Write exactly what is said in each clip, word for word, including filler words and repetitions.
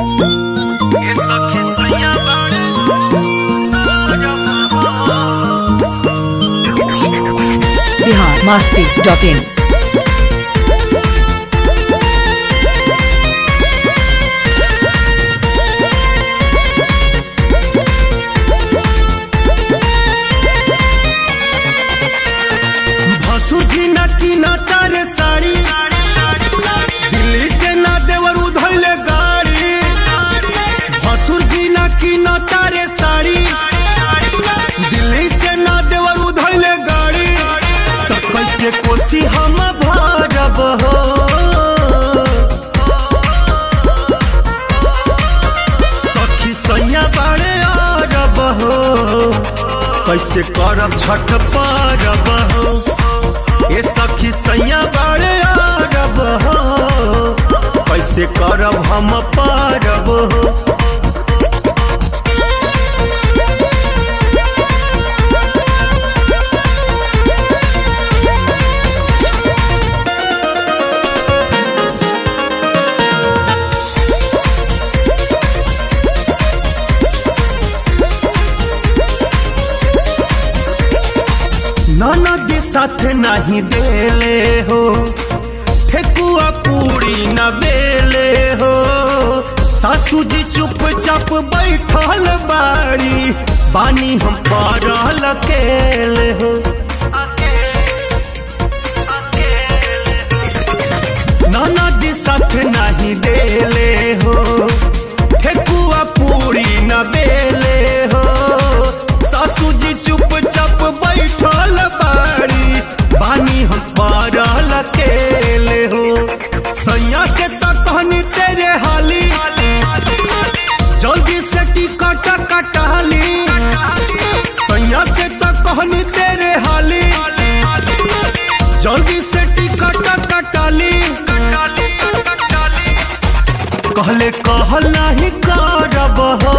Bihar Masti dot इन। भसुजी ना की ना तारे साड़ी, दिल्ली से ना देवर उधैले गाड़ी। भसुजी ना की ना तारे साड़ी, दिल्ली से ना देवर उधैले गाड़ी। तो कैसे कोसी हम भरब हो, सखी सैया बाड़े अरब हो। कैसे करब छठ परब हो, ये सखी सैया बाड़े अरब हो। कैसे करब हम परब हो। ननद साथ नहीं देले हो, ठेकुआ पूरी न बेले हो। सासू जी चुपचाप बैठल बाड़ी, बानी हम परल अकेले हो। ननद साथ नहीं देले हो, ठेकुआ पूरी न बेले हो। सासू जी चुपचाप बैठल बाड़ी, बानी हम परल अकेले हो। सैया से तो कहनी तेरे हाली, जल्दी से टिकट कटाली। सैया से तो कहनी तेरे हाली, जल्दी से टिकट कटाली। कहले कहल नहीं करब हो,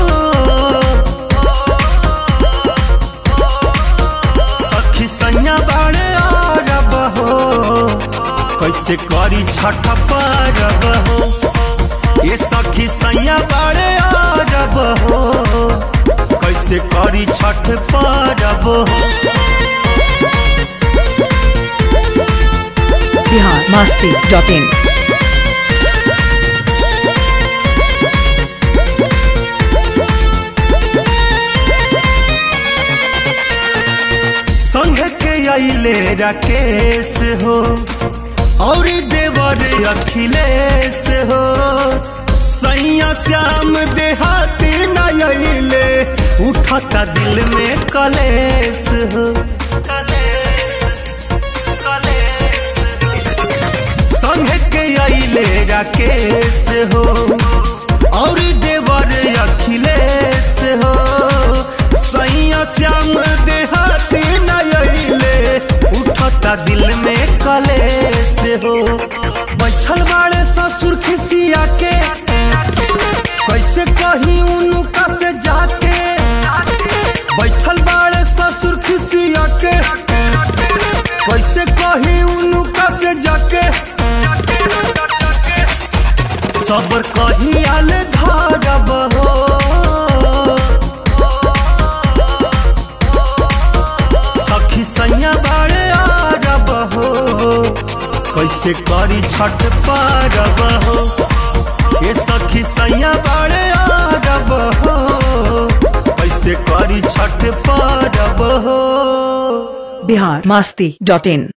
सैया बाड़े अरब हो। कैसे करी छठ परब हो, ये सखी सैया बाड़े अरब हो। कैसे करी छठ परब हो। Bihar Masti dot in. संघ के आइले राकेश हो, और देवर अखिलेश हो। सैया श्याम देहाती न आइले, उठता दिल में कलेश हो। संघ के आइले राकेश हो, और देवर अखिलेश हो। सैया श्याम देहाती न आइले, उठता दिल में कलेश हो। बैठल बाड़े ससुर खिसिया के, कैसे कहीं उनका से जाके। बैठल बाड़े ससुर खिसिया के, कैसे कहीं उनका से जाके। सबर कहीं आल धारब हो, सखी सैया बाड़े अरब हो। कैसे करी छठ परब हो, ये सखी सैया बाड़े अरब हो। कैसे करी छठ परब हो। बिहार मस्ती डॉट इन।